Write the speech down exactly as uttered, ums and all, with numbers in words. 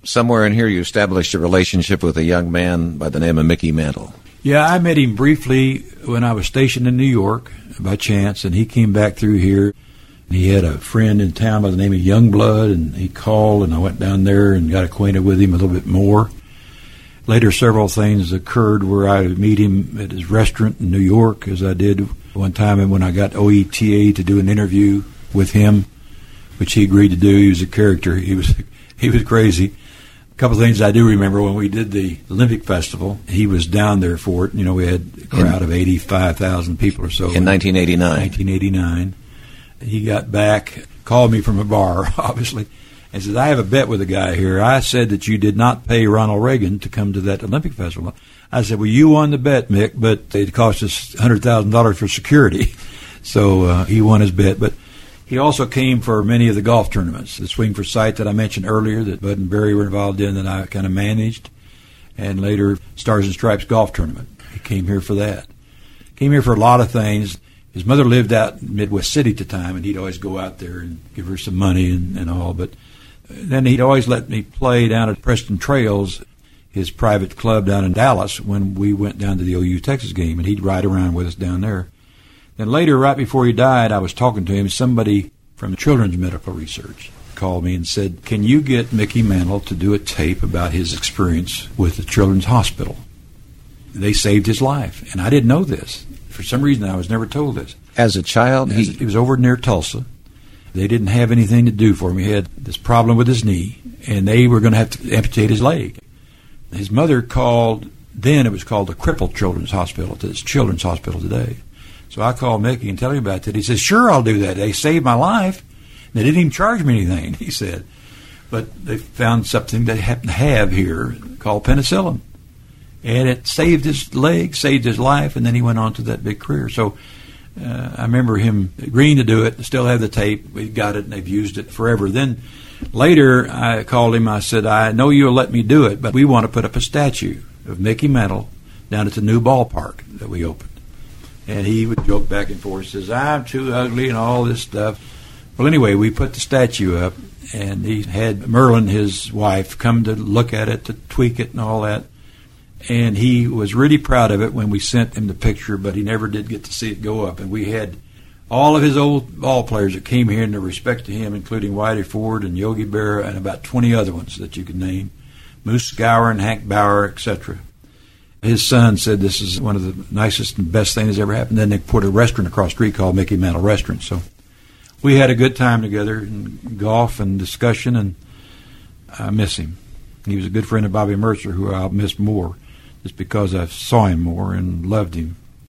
somewhere in here you established a relationship with a young man by the name of Mickey Mantle. Yeah, I met him briefly when I was stationed in New York by chance, and he came back through here. He had a friend in town by the name of Youngblood, and he called, and I went down there and got acquainted with him a little bit more. Later, several things occurred where I would meet him at his restaurant in New York, as I did one time when I got O E T A to do an interview with him, which he agreed to do. He was a character. He was he was crazy. A couple of things I do remember when we did the Olympic Festival, he was down there for it. You know, we had a crowd of eighty-five thousand people or so. In nineteen eighty-nine. nineteen eighty-nine. He got back, called me from a bar, obviously, and said, I have a bet with a guy here. I said that you did not pay Ronald Reagan to come to that Olympic Festival. I said, well, you won the bet, Mick, but it cost us one hundred thousand dollars for security. So uh, he won his bet. But he also came for many of the golf tournaments, the Swing for Sight that I mentioned earlier, that Bud and Barry were involved in, that I kind of managed, and later Stars and Stripes golf tournament. He came here for that. Came here for a lot of things. His mother lived out in Midwest City at the time, and he'd always go out there and give her some money and, and all. But then he'd always let me play down at Preston Trails, his private club down in Dallas, when we went down to the O U Texas game, and he'd ride around with us down there. Then later, right before he died, I was talking to him. Somebody from Children's Medical Research called me and said, can you get Mickey Mantle to do a tape about his experience with the Children's Hospital? They saved his life, and I didn't know this. For some reason, I was never told this. As a child? He, he was over near Tulsa. They didn't have anything to do for him. He had this problem with his knee, and they were going to have to amputate his leg. His mother called, then it was called the Crippled Children's Hospital. It's Children's Hospital today. So I called Mickey and tell him about that. He says, sure, I'll do that. They saved my life. They didn't even charge me anything, he said. But they found something they happen to have here called penicillin. And it saved his leg, saved his life, and then he went on to that big career. So uh, I remember him agreeing to do it, still have the tape. We got it, and they've used it forever. Then later I called him. I said, I know you'll let me do it, but we want to put up a statue of Mickey Mantle down at the new ballpark that we opened. And he would joke back and forth, says, I'm too ugly and all this stuff. Well, anyway, we put the statue up, and he had Merlin, his wife, come to look at it, to tweak it and all that. And he was really proud of it when we sent him the picture, but he never did get to see it go up. And we had all of his old ball players that came here in respect to him, including Whitey Ford and Yogi Berra and about twenty other ones that you could name, Moose Gower and Hank Bauer, et cetera. His son said this is one of the nicest and best things that's ever happened. Then they put a restaurant across the street called Mickey Mantle Restaurant. So we had a good time together in golf and discussion, and I miss him. He was a good friend of Bobby Mercer, who I'll miss more just because I saw him more and loved him.